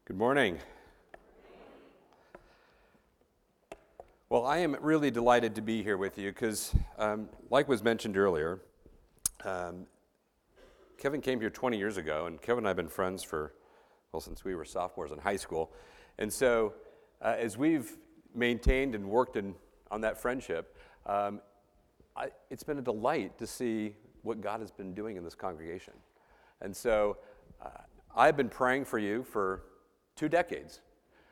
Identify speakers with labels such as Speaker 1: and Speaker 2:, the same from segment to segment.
Speaker 1: Good morning. Well, I am really delighted to be here with you because, like was mentioned earlier, Kevin came here 20 years ago, and Kevin and I have been friends since we were sophomores in high school. And so, as we've maintained and worked on that friendship, it's been a delight to see what God has been doing in this congregation. And so, I've been praying for you for 2 decades.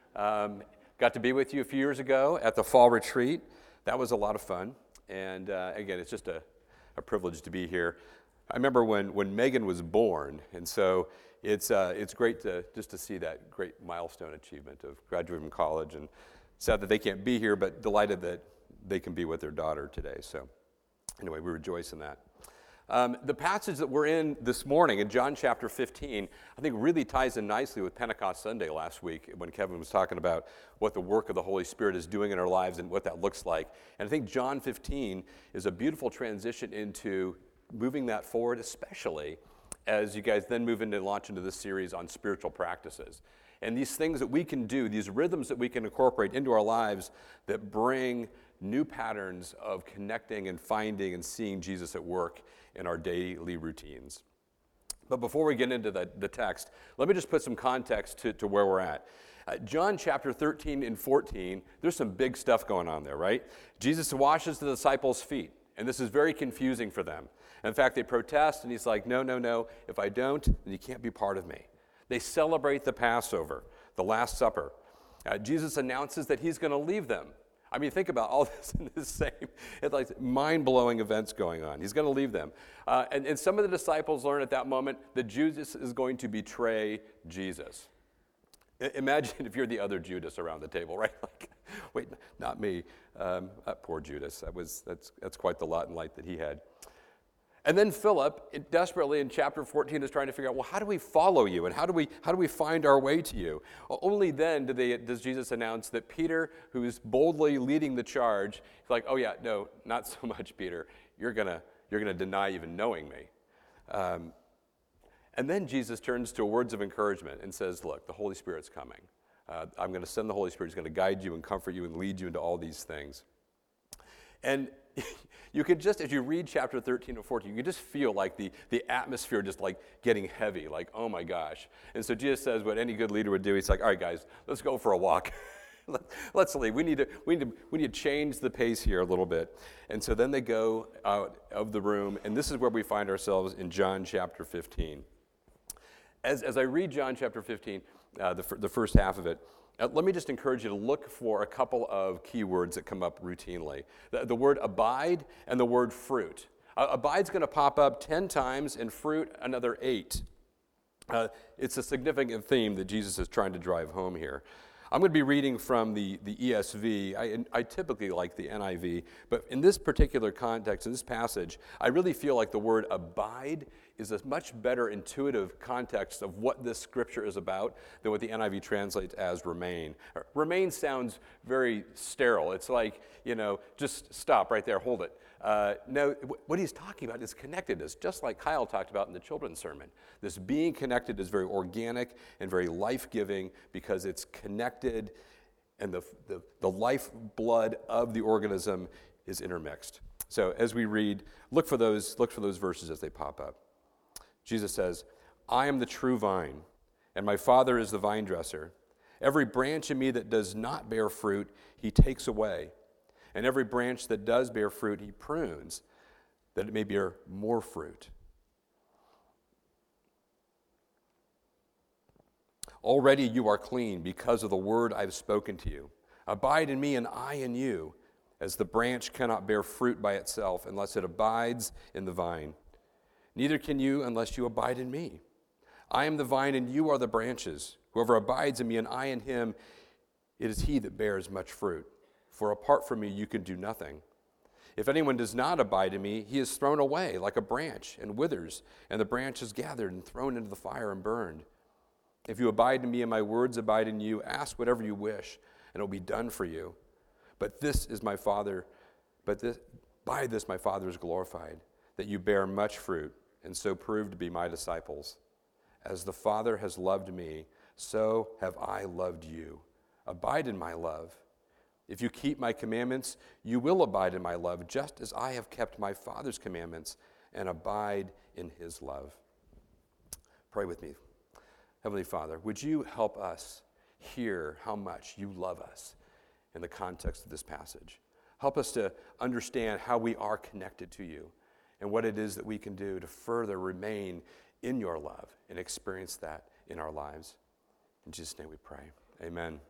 Speaker 1: Got to be with you a few years ago at the fall retreat. That was a lot of fun. And again, it's just a privilege to be here. I remember when Megan was born, and so it's great to see that great milestone achievement of graduating from college. And sad that they can't be here, but delighted that they can be with their daughter today. So anyway, we rejoice in that. The passage that we're in this morning in John chapter 15, I think really ties in nicely with Pentecost Sunday last week when Kevin was talking about what the work of the Holy Spirit is doing in our lives and what that looks like. And I think John 15 is a beautiful transition into moving that forward, especially as you guys then launch into this series on spiritual practices. And these things that we can do, these rhythms that we can incorporate into our lives that bring new patterns of connecting and finding and seeing Jesus at work in our daily routines. But before we get into the text, let me just put some context to where we're at. John chapter 13 and 14, there's some big stuff going on there, right? Jesus washes the disciples' feet, and this is very confusing for them. In fact, they protest, and he's like, no, if I don't, then you can't be part of me. They celebrate the Passover, the Last Supper. Jesus announces that he's going to leave them. I mean, think about all this in the same, it's like mind-blowing events going on. He's going to leave them. And some of the disciples learn at that moment that Judas is going to betray Jesus. Imagine if you're the other Judas around the table, right? Like, wait, not me. Poor Judas. That's quite the lot in light that he had. And then Philip, desperately in chapter 14, is trying to figure out, well, how do we follow you, and how do we find our way to you? Only then does Jesus announce that Peter, who is boldly leading the charge, is like, oh yeah, no, not so much, Peter. You're gonna deny even knowing me. And then Jesus turns to words of encouragement and says, look, the Holy Spirit's coming. I'm going to send the Holy Spirit. He's going to guide you and comfort you and lead you into all these things. And you could just, as you read chapter 13 and 14, you can just feel like the atmosphere just like getting heavy, like, oh my gosh. And so Jesus says what any good leader would do. He's like, all right, guys, let's go for a walk. Let's leave. We need to change the pace here a little bit. And so then they go out of the room, and this is where we find ourselves in John chapter 15. As I read John chapter 15, the first half of it, let me just encourage you to look for a couple of key words that come up routinely. The word abide and the word fruit. Abide's going to pop up 10 times and fruit another 8. It's a significant theme that Jesus is trying to drive home here. I'm going to be reading from the ESV. I typically like the NIV, but in this particular context, in this passage, I really feel like the word abide is a much better intuitive context of what this scripture is about than what the NIV translates as remain. Remain sounds very sterile. It's like, just stop right there, hold it. No, what he's talking about is connectedness, just like Kyle talked about in the children's sermon. This being connected is very organic and very life-giving because it's connected and the lifeblood of the organism is intermixed. So as we read, look for those verses as they pop up. Jesus says, I am the true vine, and my Father is the vine dresser. Every branch in me that does not bear fruit, he takes away. And every branch that does bear fruit, he prunes, that it may bear more fruit. Already you are clean because of the word I have spoken to you. Abide in me and I in you, as the branch cannot bear fruit by itself unless it abides in the vine. Neither can you unless you abide in me. I am the vine and you are the branches. Whoever abides in me and I in him, it is he that bears much fruit. For apart from me you can do nothing. If anyone does not abide in me, he is thrown away like a branch and withers, and the branch is gathered and thrown into the fire and burned. If you abide in me and my words abide in you, ask whatever you wish, and it will be done for you. By this my Father is glorified, that you bear much fruit, and so prove to be my disciples. As the Father has loved me, so have I loved you. Abide in my love. If you keep my commandments, you will abide in my love, just as I have kept my Father's commandments and abide in his love. Pray with me. Heavenly Father, would you help us hear how much you love us in the context of this passage? Help us to understand how we are connected to you and what it is that we can do to further remain in your love and experience that in our lives. In Jesus' name we pray. Amen.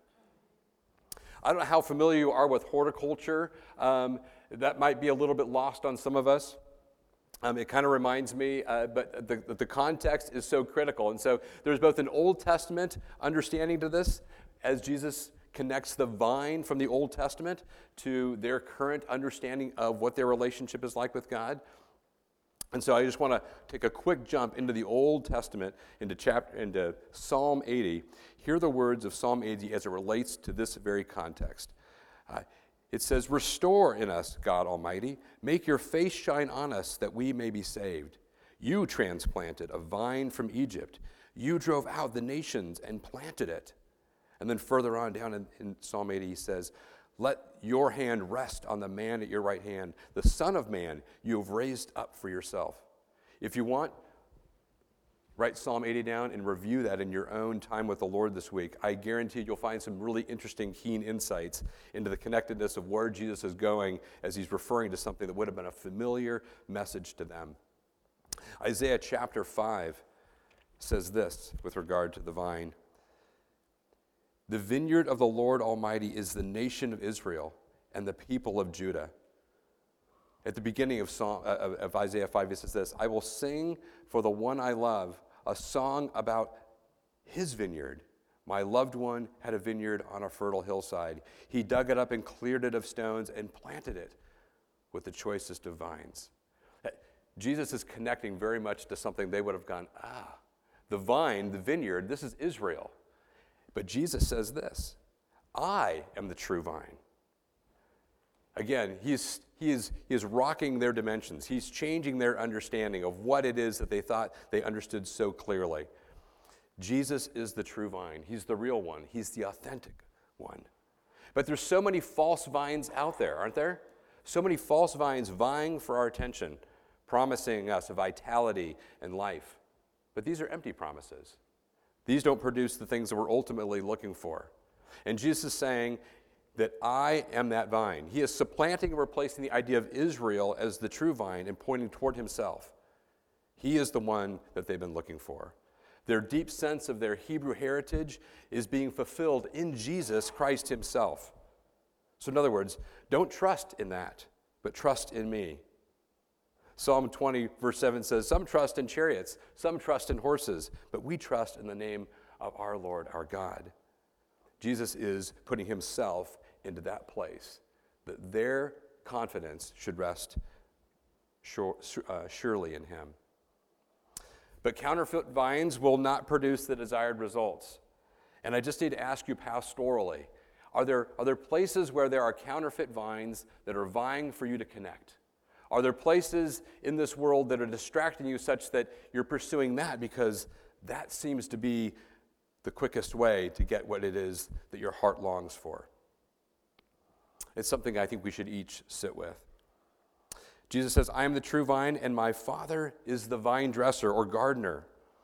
Speaker 1: I don't know how familiar you are with horticulture. That might be a little bit lost on some of us. It kind of reminds me, but the context is so critical. And so there's both an Old Testament understanding to this, as Jesus connects the vine from the Old Testament to their current understanding of what their relationship is like with God. And so I just want to take a quick jump into the Old Testament, into Psalm 80. Hear the words of Psalm 80 as it relates to this very context. It says, "Restore in us, God Almighty. Make your face shine on us that we may be saved. You transplanted a vine from Egypt. You drove out the nations and planted it." And then further on down in Psalm 80, he says, "Let your hand rest on the man at your right hand, the Son of Man you have raised up for yourself." If you want, write Psalm 80 down and review that in your own time with the Lord this week. I guarantee you'll find some really interesting, keen insights into the connectedness of where Jesus is going as he's referring to something that would have been a familiar message to them. Isaiah chapter 5 says this with regard to the vine. "The vineyard of the Lord Almighty is the nation of Israel and the people of Judah." At the beginning of Isaiah 5, it says this, "I will sing for the one I love a song about his vineyard. My loved one had a vineyard on a fertile hillside. He dug it up and cleared it of stones and planted it with the choicest of vines." Jesus is connecting very much to something they would have gone, the vine, the vineyard, this is Israel. But Jesus says this, "I am the true vine." Again, he is rocking their dimensions. He's changing their understanding of what it is that they thought they understood so clearly. Jesus is the true vine. He's the real one. He's the authentic one. But there's so many false vines out there, aren't there? So many false vines vying for our attention, promising us vitality and life. But these are empty promises. These don't produce the things that we're ultimately looking for. And Jesus is saying that I am that vine. He is supplanting and replacing the idea of Israel as the true vine and pointing toward himself. He is the one that they've been looking for. Their deep sense of their Hebrew heritage is being fulfilled in Jesus Christ himself. So in other words, don't trust in that, but trust in me. Psalm 20, verse 7 says, "Some trust in chariots, some trust in horses, but we trust in the name of our Lord, our God." Jesus is putting himself into that place, that their confidence should rest surely in him. But counterfeit vines will not produce the desired results. And I just need to ask you pastorally, are there places where there are counterfeit vines that are vying for you to connect? Are there places in this world that are distracting you such that you're pursuing that because that seems to be the quickest way to get what it is that your heart longs for? It's something I think we should each sit with. Jesus says, "I am the true vine, and my Father is the vine dresser or gardener."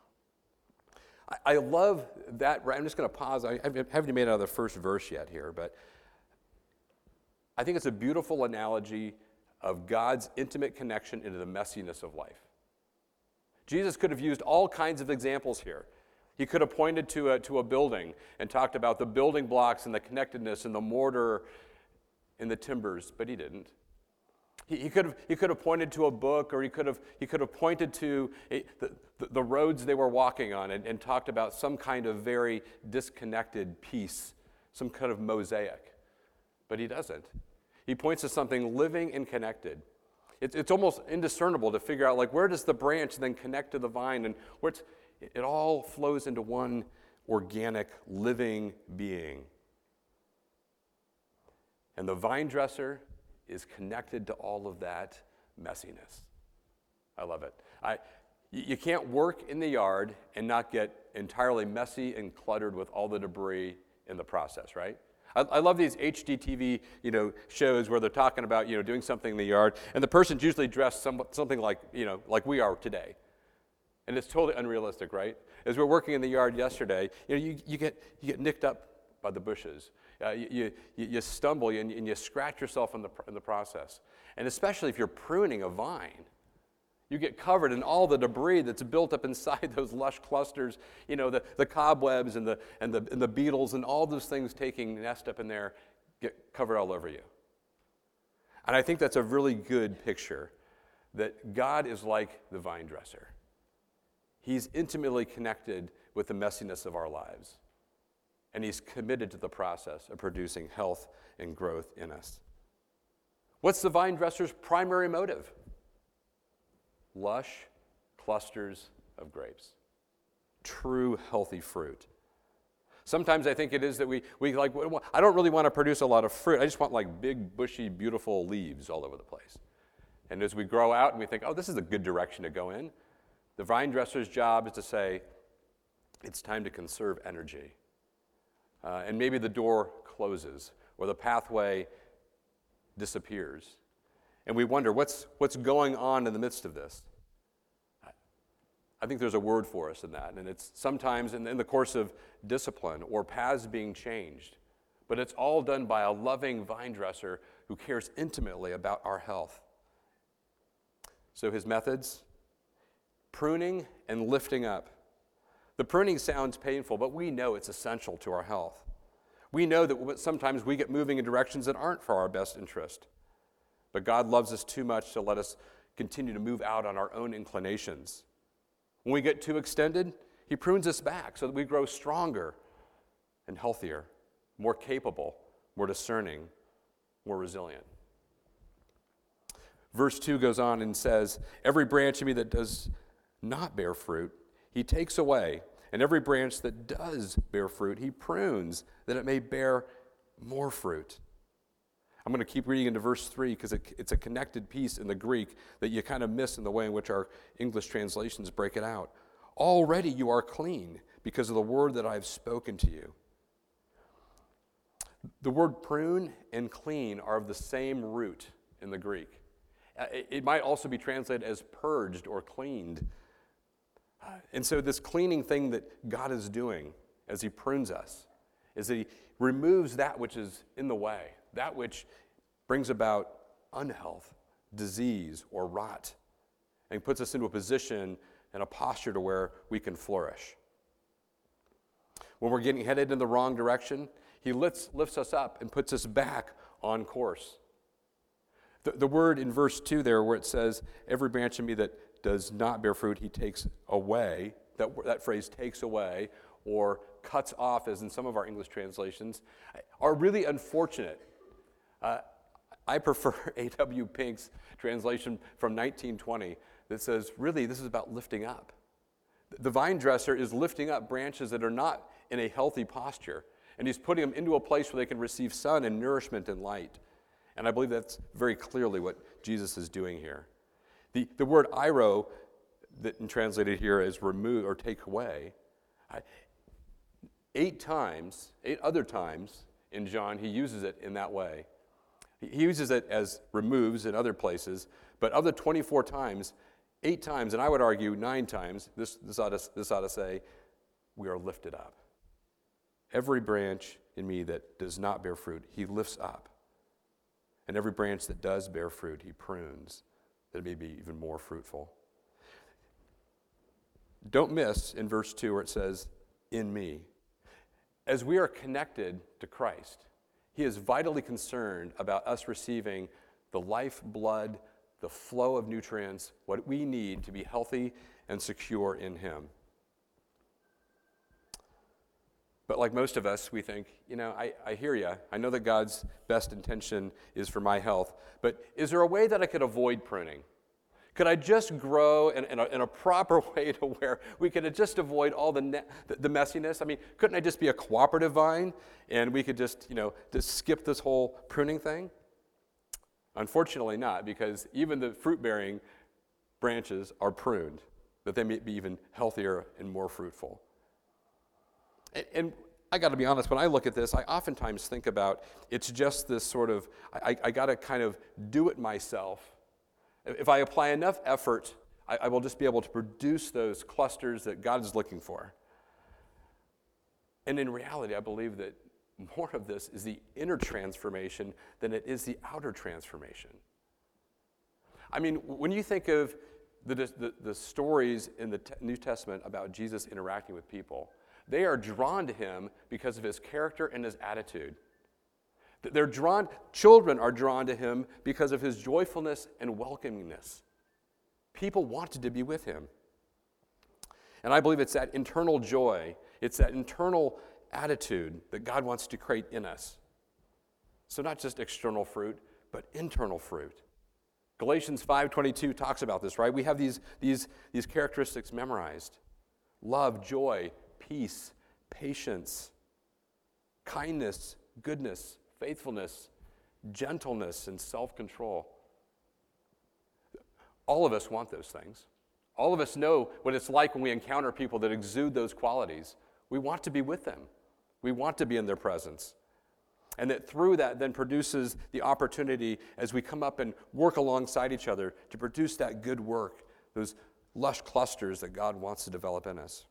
Speaker 1: I love that. I'm just going to pause. I haven't made it out of the first verse yet here, but I think it's a beautiful analogy of God's intimate connection into the messiness of life. Jesus could have used all kinds of examples here. He could have pointed to a building and talked about the building blocks and the connectedness and the mortar and the timbers, but he didn't. He could have pointed to a book, or he could have pointed to the roads they were walking on and talked about some kind of very disconnected piece, some kind of mosaic, but he doesn't. He points to something living and connected. It's almost indiscernible to figure out, like, where does the branch then connect to the vine, and it all flows into one organic, living being. And the vine dresser is connected to all of that messiness. I love it. You can't work in the yard and not get entirely messy and cluttered with all the debris in the process, right? I love these HGTV, shows where they're talking about, doing something in the yard, and the person's usually dressed something like, like we are today. And it's totally unrealistic, right? As we're working in the yard yesterday, you get nicked up by the bushes. You stumble and you scratch yourself in the process. And especially if you're pruning a vine, you get covered in all the debris that's built up inside those lush clusters, the cobwebs and the beetles and all those things taking nest up in there get covered all over you. And I think that's a really good picture that God is like the vine dresser. He's intimately connected with the messiness of our lives, and he's committed to the process of producing health and growth in us. What's the vine dresser's primary motive? Lush clusters of grapes. True healthy fruit. Sometimes I think it is that we like, I don't really want to produce a lot of fruit. I just want like big, bushy, beautiful leaves all over the place. And as we grow out and we think, oh, this is a good direction to go in, the vine dresser's job is to say, it's time to conserve energy. And maybe the door closes or the pathway disappears. And we wonder, what's going on in the midst of this? I think there's a word for us in that, and it's sometimes in the course of discipline or paths being changed, but it's all done by a loving vine dresser who cares intimately about our health. So his methods, pruning and lifting up. The pruning sounds painful, but we know it's essential to our health. We know that sometimes we get moving in directions that aren't for our best interest. But God loves us too much to let us continue to move out on our own inclinations. When we get too extended, he prunes us back so that we grow stronger and healthier, more capable, more discerning, more resilient. Verse 2 goes on and says, every branch in me that does not bear fruit, he takes away, and every branch that does bear fruit, he prunes, that it may bear more fruit. I'm going to keep reading into verse 3 because it's a connected piece in the Greek that you kind of miss in the way in which our English translations break it out. Already you are clean because of the word that I have spoken to you. The word prune and clean are of the same root in the Greek. It might also be translated as purged or cleaned. And so this cleaning thing that God is doing as he prunes us is that he removes that which is in the way, that which brings about unhealth, disease, or rot, and puts us into a position and a posture to where we can flourish. When we're getting headed in the wrong direction, he lifts us up and puts us back on course. The word in verse 2 there where it says, every branch in me that does not bear fruit, he takes away. That phrase, takes away, or cuts off, as in some of our English translations, are really unfortunate. I prefer A.W. Pink's translation from 1920 that says, really, this is about lifting up. The vine dresser is lifting up branches that are not in a healthy posture, and he's putting them into a place where they can receive sun and nourishment and light. And I believe that's very clearly what Jesus is doing here. The word iro, that translated here as remove or take away, 8 other times in John, he uses it in that way. He uses it as removes in other places, but of the 24 times, 8 times, and I would argue 9 times, this ought to say, we are lifted up. Every branch in me that does not bear fruit, he lifts up. And every branch that does bear fruit, he prunes, that it may be even more fruitful. Don't miss in verse 2 where it says, in me. As we are connected to Christ, he is vitally concerned about us receiving the lifeblood, the flow of nutrients, what we need to be healthy and secure in him. But like most of us, we think, I hear you. I know that God's best intention is for my health, but is there a way that I could avoid pruning? Could I just grow in a proper way to where we could just avoid all the messiness? I mean, couldn't I just be a cooperative vine and we could just skip this whole pruning thing? Unfortunately not, because even the fruit-bearing branches are pruned. that they may be even healthier and more fruitful. And I got to be honest, when I look at this, I oftentimes think about it's just this sort of, I got to kind of do it myself. If I apply enough effort, I will just be able to produce those clusters that God is looking for. And in reality, I believe that more of this is the inner transformation than it is the outer transformation. I mean, when you think of the stories in the New Testament about Jesus interacting with people, they are drawn to him because of his character and his attitude. Children are drawn to him because of his joyfulness and welcomingness. People wanted to be with him. And I believe it's that internal joy, it's that internal attitude that God wants to create in us. So not just external fruit, but internal fruit. Galatians 5:22 talks about this, right? We have these characteristics memorized. Love, joy, peace, patience, kindness, goodness, faithfulness, gentleness, and self-control. All of us want those things. All of us know what it's like when we encounter people that exude those qualities. We want to be with them. We want to be in their presence. And that through that then produces the opportunity as we come up and work alongside each other to produce that good work, those lush clusters that God wants to develop in us.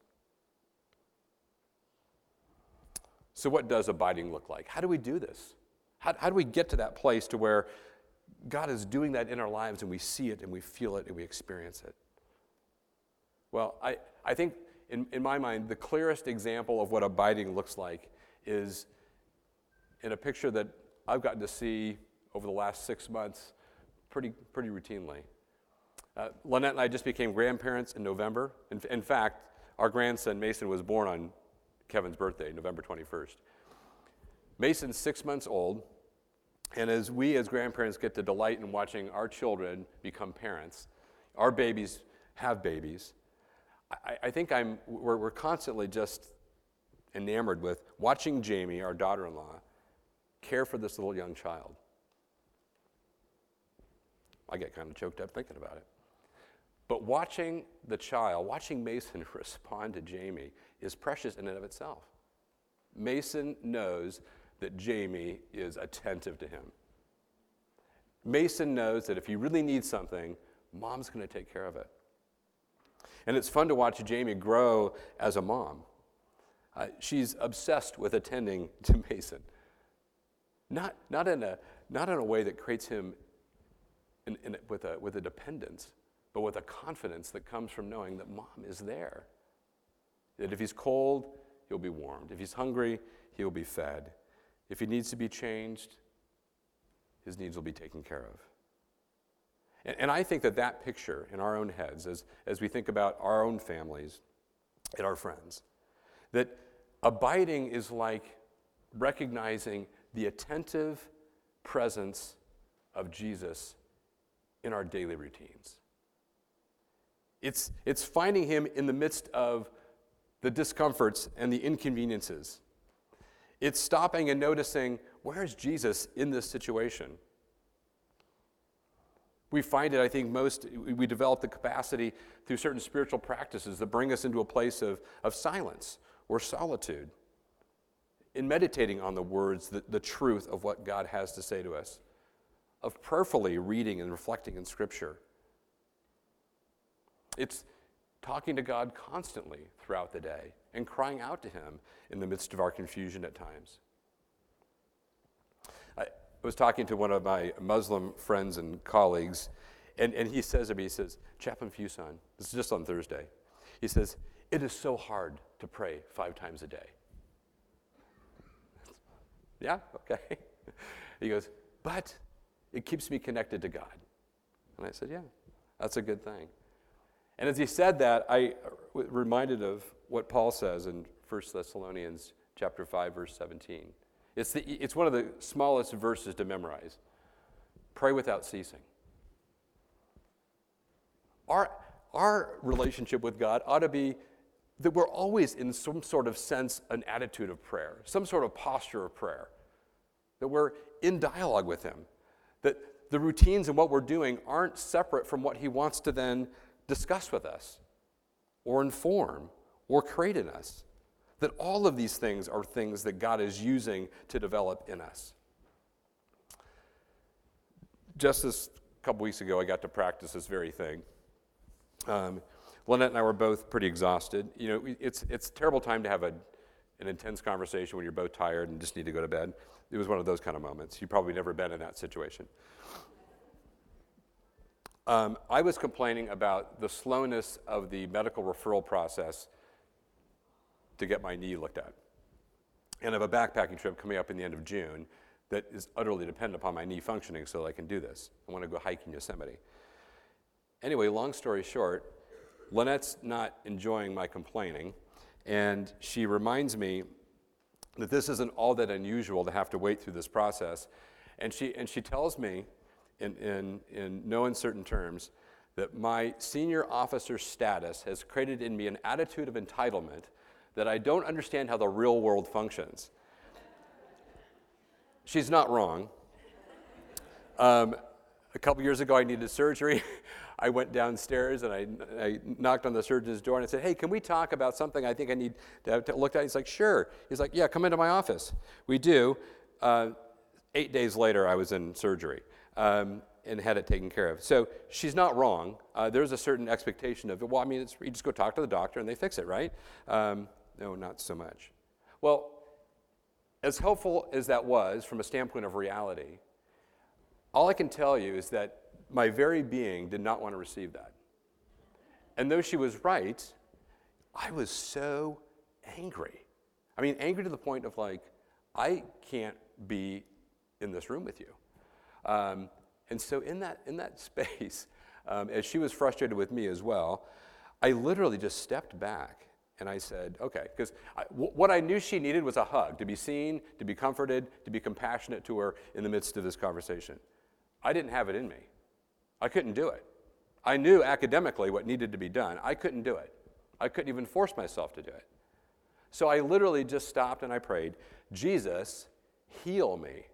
Speaker 1: So what does abiding look like? How do we do this? How do we get to that place to where God is doing that in our lives and we see it and we feel it and we experience it? Well, I think in my mind, the clearest example of what abiding looks like is in a picture that I've gotten to see over the last 6 months pretty routinely. Lynette and I just became grandparents in November. In fact, our grandson Mason was born on Kevin's birthday, November 21st. Mason's 6 months old, and as we as grandparents get to delight in watching our children become parents, our babies have babies, I think we're constantly just enamored with watching Jamie, our daughter-in-law, care for this little young child. I get kind of choked up thinking about it. But watching Mason respond to Jamie is precious in and of itself. Mason knows that Jamie is attentive to him. Mason knows that if he really needs something, Mom's going to take care of it. And it's fun to watch Jamie grow as a mom. She's obsessed with attending to Mason. Not in a way that creates him with a dependence, but with a confidence that comes from knowing that Mom is there. That if he's cold, he'll be warmed. If he's hungry, he'll be fed. If he needs to be changed, his needs will be taken care of. And I think that picture in our own heads, as we think about our own families and our friends, that abiding is like recognizing the attentive presence of Jesus in our daily routines. It's finding him in the midst of the discomforts and the inconveniences. It's stopping and noticing, where's Jesus in this situation? We find it, I think, we develop the capacity through certain spiritual practices that bring us into a place of silence or solitude, in meditating on the words, the truth of what God has to say to us, of prayerfully reading and reflecting in Scripture. It's talking to God constantly throughout the day and crying out to him in the midst of our confusion at times. I was talking to one of my Muslim friends and colleagues, and he says to me, Chaplain Fuson, this is just on Thursday, he says, it is so hard to pray 5 times a day. Yeah, okay. He goes, but it keeps me connected to God. And I said, yeah, that's a good thing. And as he said that, I reminded of what Paul says in 1 Thessalonians chapter 5, verse 17. It's one of the smallest verses to memorize. Pray without ceasing. Our relationship with God ought to be that we're always in some sort of sense, an attitude of prayer, some sort of posture of prayer, that we're in dialogue with him, that the routines and what we're doing aren't separate from what he wants to then discuss with us. or inform or create in us. That all of these things are things that God is using to develop in us. Just this couple weeks ago, I got to practice this very thing. Lynette and I were both pretty exhausted. You know, it's a terrible time to have an intense conversation when you're both tired and just need to go to bed. It was one of those kind of moments. You've probably never been in that situation. I was complaining about the slowness of the medical referral process to get my knee looked at. And I have a backpacking trip coming up in the end of June that is utterly dependent upon my knee functioning so that I can do this. I want to go hike in Yosemite. Anyway, long story short, Lynette's not enjoying my complaining, and she reminds me that this isn't all that unusual to have to wait through this process. And she tells me in no uncertain terms that my senior officer status has created in me an attitude of entitlement that I don't understand how the real world functions. She's not wrong. A couple years ago, I needed surgery. I went downstairs and I knocked on the surgeon's door and I said, "Hey, can we talk about something I think I need to have looked at?" He's like, "Sure." He's like, "Yeah, come into my office." We do. 8 days later, I was in surgery and had it taken care of. So she's not wrong. There's a certain expectation of, well, I mean, you just go talk to the doctor and they fix it, right? No, not so much. Well, as helpful as that was from a standpoint of reality, all I can tell you is that my very being did not want to receive that. And though she was right, I was so angry. I mean, angry to the point of like, I can't be in this room with you. And so in that space, as she was frustrated with me as well, I literally just stepped back and I said, okay, because what I knew she needed was a hug, to be seen, to be comforted, to be compassionate to her in the midst of this conversation. I didn't have it in me. I couldn't do it. I knew academically what needed to be done. I couldn't do it. I couldn't even force myself to do it. So I literally just stopped and I prayed, "Jesus, heal me.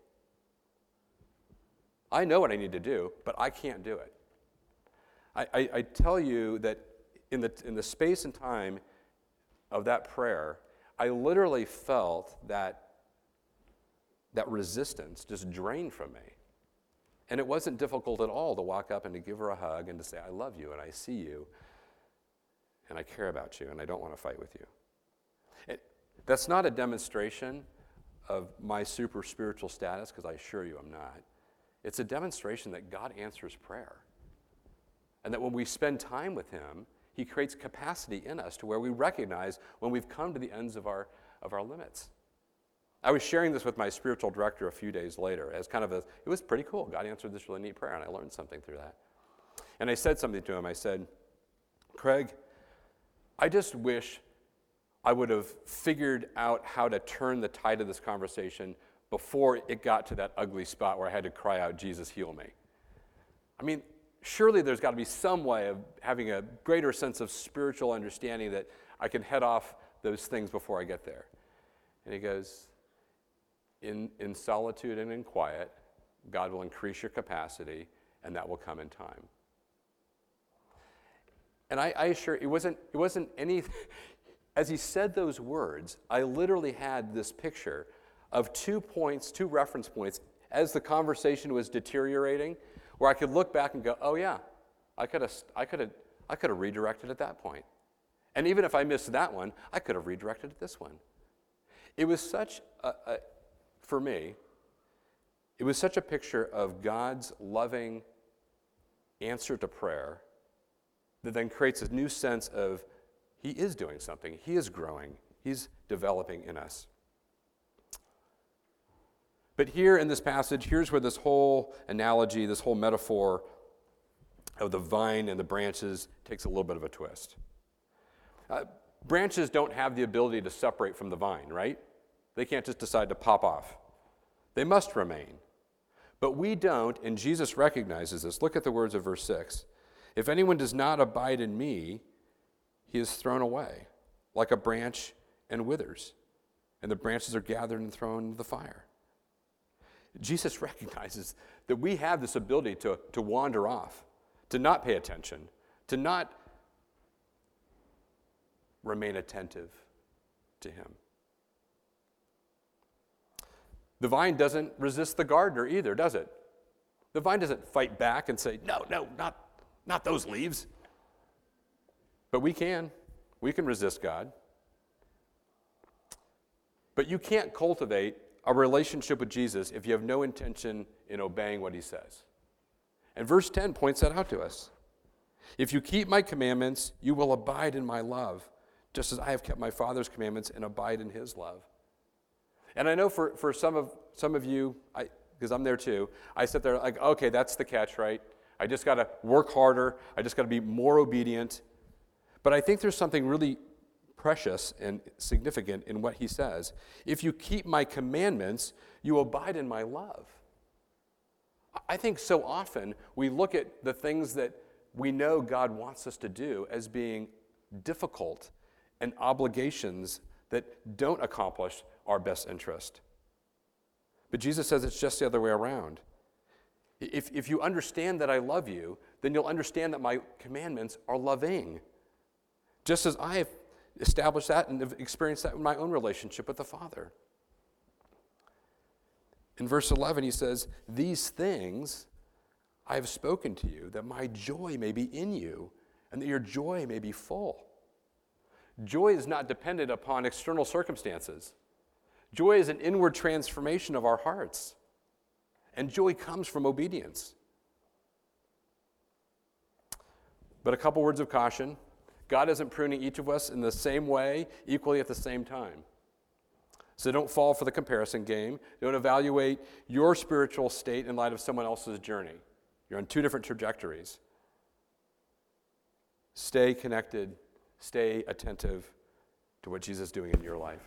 Speaker 1: I know what I need to do, but I can't do it." I tell you that in the space and time of that prayer, I literally felt that resistance just drain from me. And it wasn't difficult at all to walk up and to give her a hug and to say, "I love you and I see you and I care about you and I don't want to fight with you." That's not a demonstration of my super spiritual status, because I assure you I'm not. It's a demonstration that God answers prayer. And that when we spend time with him, he creates capacity in us to where we recognize when we've come to the ends of our limits. I was sharing this with my spiritual director a few days later as kind of it was pretty cool. God answered this really neat prayer, and I learned something through that. And I said something to him. I said, "Craig, I just wish I would have figured out how to turn the tide of this conversation before it got to that ugly spot where I had to cry out, 'Jesus, heal me.' I mean, surely there's got to be some way of having a greater sense of spiritual understanding that I can head off those things before I get there." And he goes, in solitude and in quiet, God will increase your capacity, and that will come in time. And I assure it wasn't any. As he said those words, I literally had this picture of 2 reference points as the conversation was deteriorating, where I could look back and go, "Oh yeah, I could have redirected at that point. And even if I missed that one, I could have redirected at this one." It was such for me, it was such a picture of God's loving answer to prayer that then creates a new sense of he is doing something, he is growing, he's developing in us. But here in this passage, here's where this whole analogy, this whole metaphor of the vine and the branches takes a little bit of a twist. Branches don't have the ability to separate from the vine, right? They can't just decide to pop off. They must remain. But we don't, and Jesus recognizes this. Look at the words of verse 6. "If anyone does not abide in me, he is thrown away like a branch and withers, and the branches are gathered and thrown into the fire." Jesus recognizes that we have this ability to wander off, to not pay attention, to not remain attentive to him. The vine doesn't resist the gardener either, does it? The vine doesn't fight back and say, no, not those leaves. But we can. We can resist God. But you can't cultivate a relationship with Jesus if you have no intention in obeying what he says. And verse 10 points that out to us. If you keep my commandments, you will abide in my love, just as I have kept my Father's commandments and abide in his love. And I know for some of you, because I'm there too, I sit there like, okay, that's the catch, right? I just got to work harder. I just got to be more obedient. But I think there's something really precious and significant in what he says. If you keep my commandments, you abide in my love. I think so often we look at the things that we know God wants us to do as being difficult and obligations that don't accomplish our best interest. But Jesus says it's just the other way around. If you understand that I love you, then you'll understand that my commandments are loving. Just as I have established that and have experienced that in my own relationship with the Father. In verse 11, he says, these things I have spoken to you, that my joy may be in you, and that your joy may be full. Joy is not dependent upon external circumstances. Joy is an inward transformation of our hearts. And joy comes from obedience. But a couple words of caution. God isn't pruning each of us in the same way, equally at the same time. So don't fall for the comparison game. Don't evaluate your spiritual state in light of someone else's journey. You're on two different trajectories. Stay connected, stay attentive to what Jesus is doing in your life.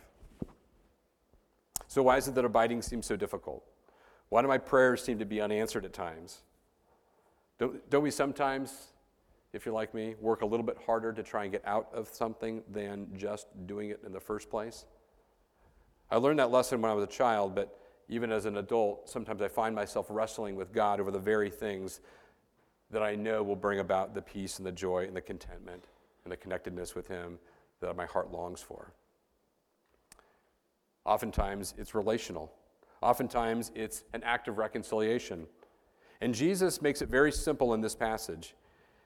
Speaker 1: So why is it that abiding seems so difficult? Why do my prayers seem to be unanswered at times? Don't we sometimes, if you're like me, work a little bit harder to try and get out of something than just doing it in the first place? I learned that lesson when I was a child, but even as an adult, sometimes I find myself wrestling with God over the very things that I know will bring about the peace and the joy and the contentment and the connectedness with him that my heart longs for. Oftentimes, it's relational. Oftentimes, it's an act of reconciliation. And Jesus makes it very simple in this passage.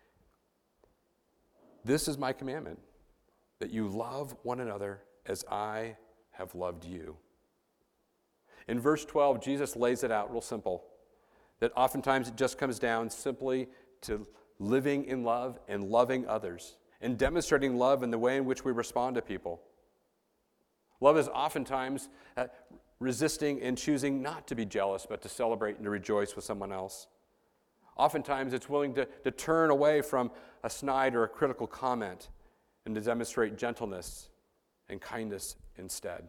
Speaker 1: This is my commandment, that you love one another as I have loved you. In verse 12, Jesus lays it out real simple, that oftentimes it just comes down simply to living in love and loving others and demonstrating love in the way in which we respond to people. Love is oftentimes resisting and choosing not to be jealous, but to celebrate and to rejoice with someone else. Oftentimes it's willing to turn away from a snide or a critical comment and to demonstrate gentleness and kindness instead.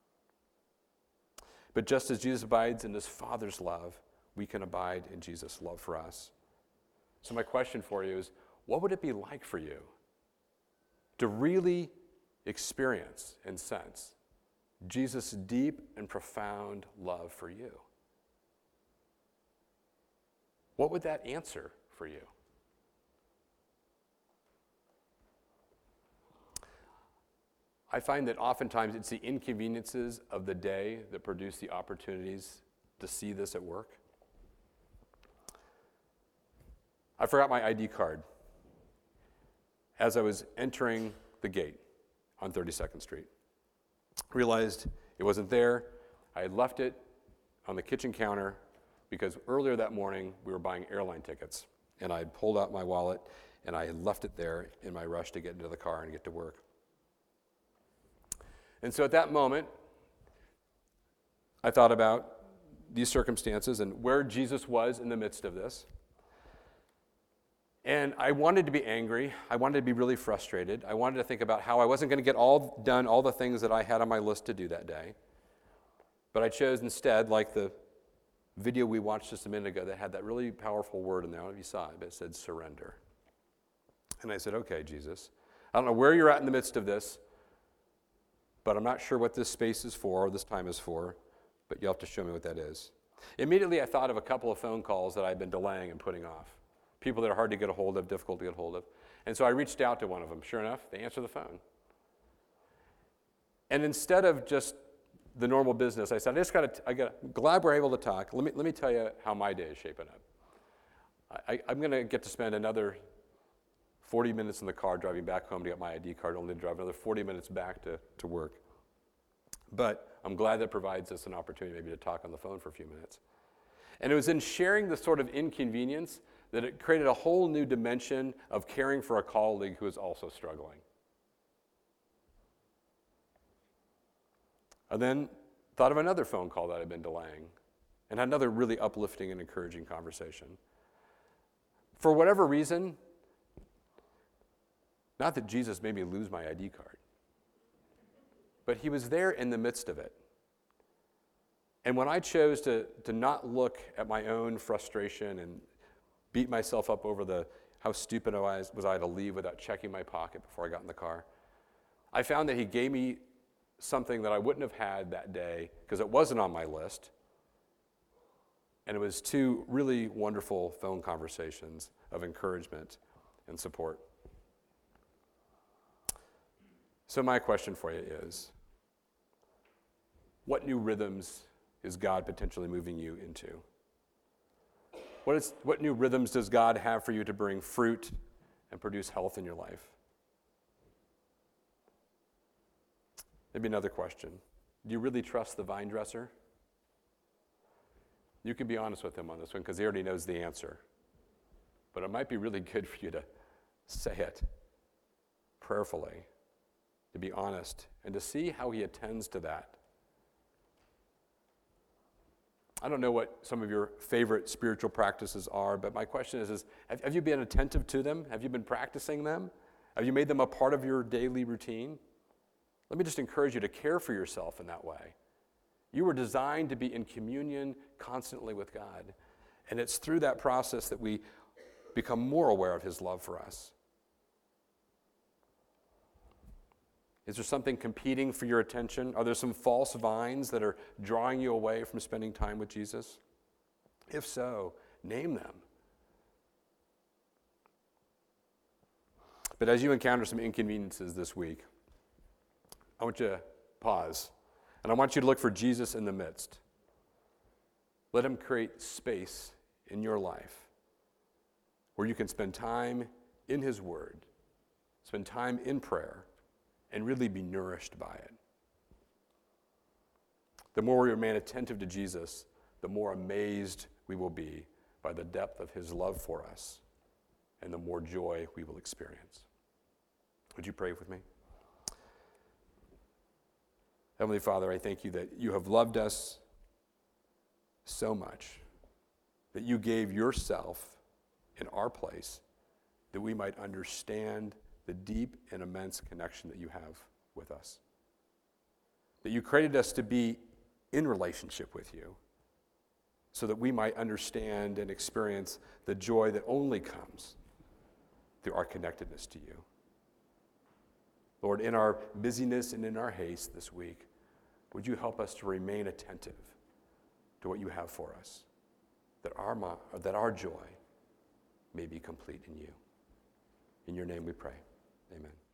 Speaker 1: But just as Jesus abides in his Father's love, we can abide in Jesus' love for us. So my question for you is, what would it be like for you to really experience and sense Jesus' deep and profound love for you? What would that answer for you? I find that oftentimes it's the inconveniences of the day that produce the opportunities to see this at work. I forgot my ID card as I was entering the gate on 32nd Street. Realized it wasn't there. I had left it on the kitchen counter because earlier that morning we were buying airline tickets, and I had pulled out my wallet and I had left it there in my rush to get into the car and get to work. And so at that moment, I thought about these circumstances and where Jesus was in the midst of this. And I wanted to be angry. I wanted to be really frustrated. I wanted to think about how I wasn't going to get all the things that I had on my list to do that day. But I chose instead, like the video we watched just a minute ago that had that really powerful word in there. I don't know if you saw it, but it said surrender. And I said, okay, Jesus, I don't know where you're at in the midst of this, but I'm not sure what this space is for or this time is for, but you'll have to show me what that is. Immediately I thought of a couple of phone calls that I'd been delaying and putting off. People that are hard to get a hold of, difficult to get a hold of. And so I reached out to one of them. Sure enough, they answered the phone. And instead of just the normal business, I said, glad we're able to talk. Let me tell you how my day is shaping up. I'm going to get to spend another 40 minutes in the car driving back home to get my ID card, only to drive another 40 minutes back to work. But I'm glad that provides us an opportunity maybe to talk on the phone for a few minutes. And it was in sharing this sort of inconvenience that it created a whole new dimension of caring for a colleague who is also struggling. I then thought of another phone call that I'd been delaying and had another really uplifting and encouraging conversation. For whatever reason, not that Jesus made me lose my ID card, but he was there in the midst of it. And when I chose to not look at my own frustration and beat myself up over how stupid was I to leave without checking my pocket before I got in the car, I found that he gave me something that I wouldn't have had that day because it wasn't on my list. And it was 2 really wonderful phone conversations of encouragement and support. So my question for you is, what new rhythms is God potentially moving you into? What new rhythms does God have for you to bring fruit and produce health in your life? Maybe another question. Do you really trust the vine dresser? You can be honest with him on this one because he already knows the answer. But it might be really good for you to say it prayerfully, to be honest, and to see how he attends to that. I don't know what some of your favorite spiritual practices are, but my question is have you been attentive to them? Have you been practicing them? Have you made them a part of your daily routine? Let me just encourage you to care for yourself in that way. You were designed to be in communion constantly with God, and it's through that process that we become more aware of his love for us. Is there something competing for your attention? Are there some false vines that are drawing you away from spending time with Jesus? If so, name them. But as you encounter some inconveniences this week, I want you to pause, and I want you to look for Jesus in the midst. Let him create space in your life where you can spend time in his word, spend time in prayer, and really be nourished by it. The more we remain attentive to Jesus, the more amazed we will be by the depth of his love for us, and the more joy we will experience. Would you pray with me? Heavenly Father, I thank you that you have loved us so much, that you gave yourself in our place, that we might understand the deep and immense connection that you have with us. That you created us to be in relationship with you, so that we might understand and experience the joy that only comes through our connectedness to you. Lord, in our busyness and in our haste this week, would you help us to remain attentive to what you have for us, that our joy may be complete in you. In your name we pray. Amen.